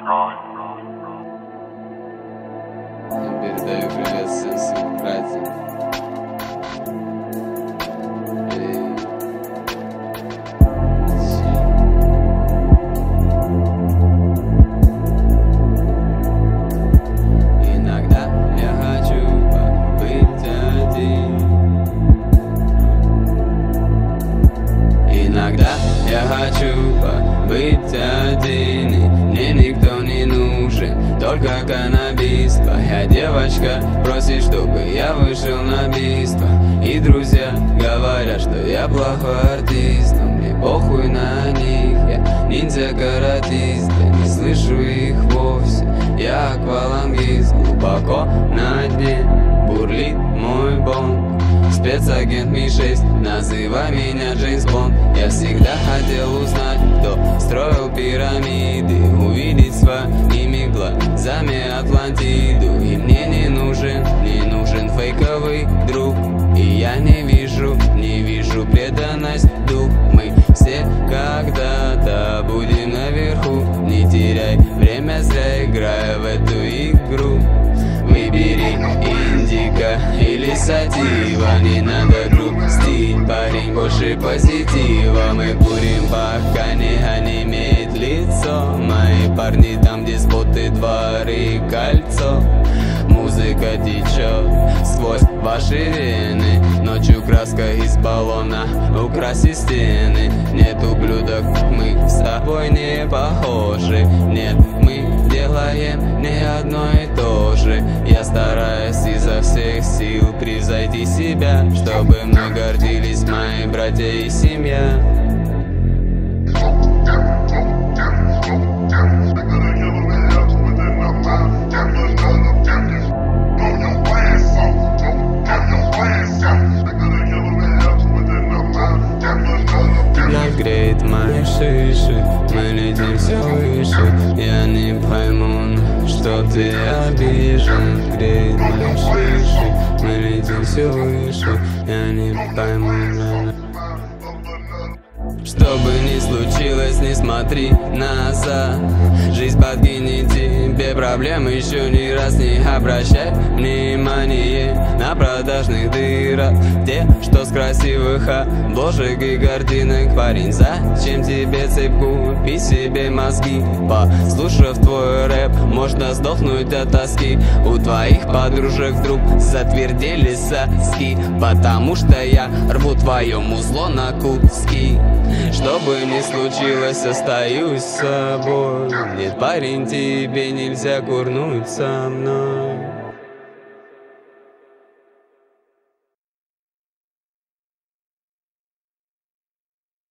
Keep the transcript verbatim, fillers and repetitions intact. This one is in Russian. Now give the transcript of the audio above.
Передаю привет всем своим братьям. Иногда я хочу побыть один. Иногда я хочу побыть один, и мне никто не нужен, только каннабис. Твоя девочка просит, чтобы я вышел на бийство, и друзья говорят, что я плохой артист. Но мне похуй на них, я ниндзя-каратист. Я не слышу их вовсе, я аквалангист. Глубоко на дне бурлит мой бонг. Спецагент Ми шесть, называй меня Джеймс Бонд. Я всегда хотел узнать, кто строил пирамиды, увидеть своими глазами Атлантиду. И мне не нужен, не нужен фейковый друг, и я не вижу, не вижу преданность дух. Мы все когда-то будем наверху, не теряй время зря, играя в эту игру. Выбери индика или сатива, не надо грустить, парень, больше позитива. Мы курим, пока не онемеет лицо. Мои парни там, где споты, дворы, кольцо. Музыка течет сквозь ваши вены, ночью краска из баллона украсит стены. Нет, ублюдок, мы с тобой не похожи. Нет, мы делаем не одно и то же. Я стараюсь изо всех сил превзойти себя, чтобы мной гордились мои братья и семья. Греет мои шиши, мы летим все выше. Я не пойму, что ты обижен. Греет мои шиши, мы летим все выше. Я не пойму. Что бы ни случилось, не смотри назад. Жизнь подкинет тебе проблем, еще ни раз не обращай внимание на продажных дырок, те, что с красивых обложек и картинок. Парень, зачем тебе цепь? Купи себе мозги. Послушав твой рэп, можно сдохнуть от тоски. У твоих подружек вдруг затвердели соски, потому что я рву твое музло на куски. Что бы ни случилось, остаюсь с собой. Нет, парень, тебе нельзя курнуть со мной.